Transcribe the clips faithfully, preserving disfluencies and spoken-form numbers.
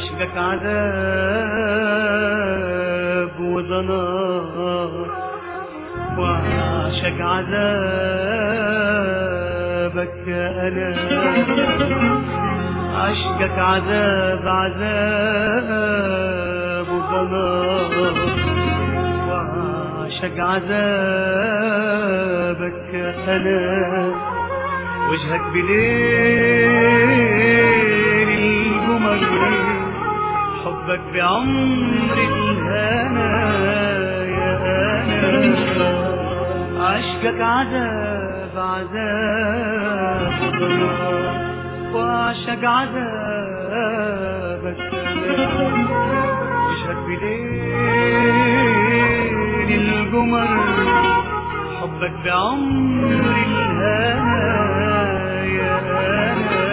عشقك عذاب وضنار، وعشق عذابك أنا. عشقك عذاب عذاب وضنار، وعشق عذابك أنا. وجهك بليل القمر، حبك بعمر الهنا يا أنا. عشقك عذاب عذاب وضنار، وعشق عذابك أنا. وجهك بليل القمر، حبك بعمر الهنا يا أنا.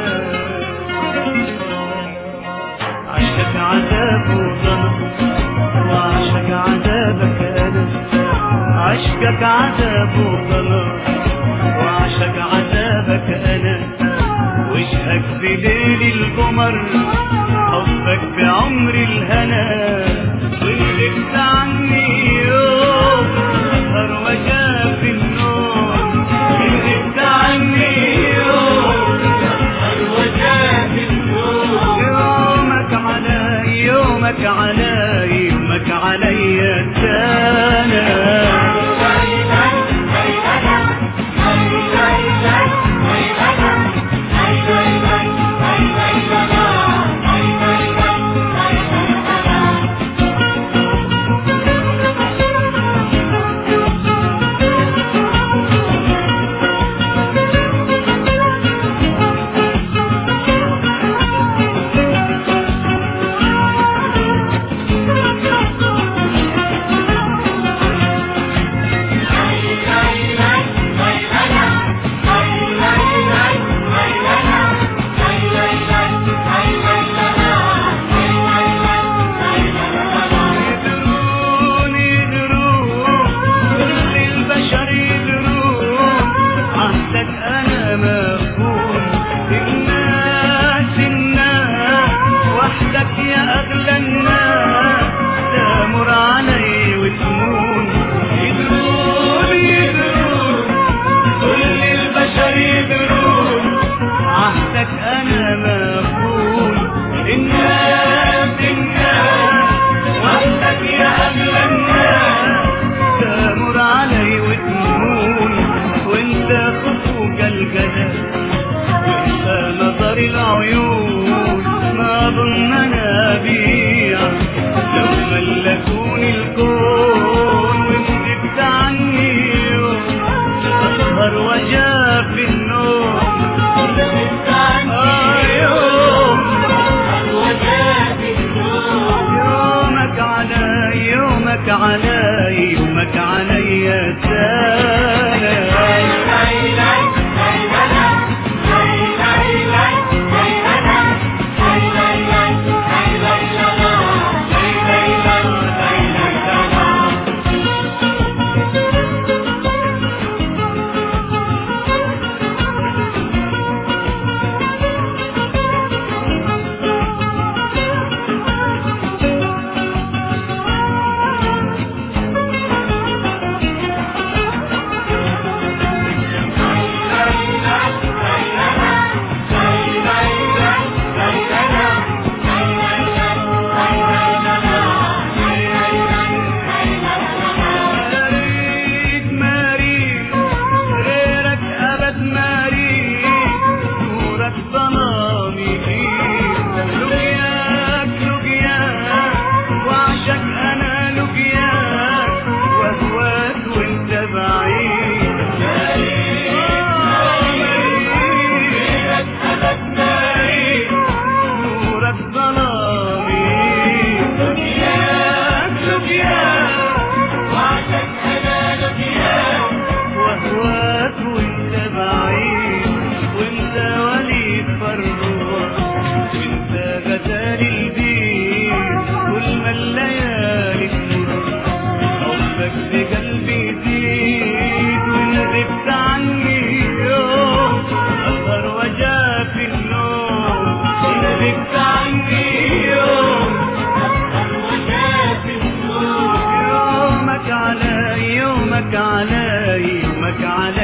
عشقك عذاب وضنار، وعشق عذابك أنا. عشقك عذاب وضنار، وعشق عذابك أنا. وجهك بليل القمر، حبك بعمر الهنا. وغبت عني يوم سهر وجاف النوم، غبت عني يوم سهر وجاف النوم. يومك علي يومك علي يومك علي السنة. العيون ما ظننا بيع، لو ملكوني الكون وانت عني يوم أسهر وجاف النوم. آه يوم وجاف النوم. يومك علي يومك علي يومك علي السلام.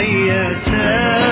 عليا سلام.